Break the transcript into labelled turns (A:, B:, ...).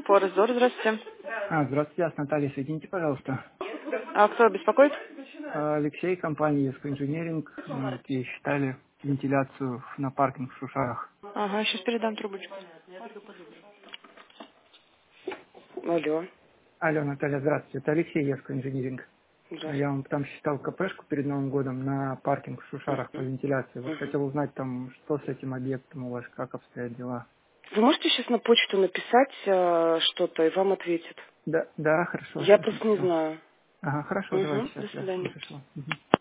A: Форезор, здравствуйте.
B: Здравствуйте, я с Натальей, соедините, пожалуйста.
A: А кто беспокоит?
B: Алексей, компания ESCO Engineering, и считали вентиляцию на паркинг в Шушарах.
A: Ага, сейчас передам трубочку. Алло,
B: Алло, Наталья, здравствуйте, это Алексей, ESCO Engineering. Я
A: здравствуйте.
B: вам там считал КПшку перед Новым годом на паркинг в Шушарах по вентиляции. Вот хотел узнать там, что с этим объектом у вас, как обстоят дела.
A: Вы можете сейчас на почту написать что-то, и вам ответят?
B: Да, хорошо,
A: Я просто не
B: все.
A: знаю.
B: Ага, хорошо, давайте
A: Угу,
B: сейчас
A: до
B: я
A: свидания.
B: напишу. Мгм.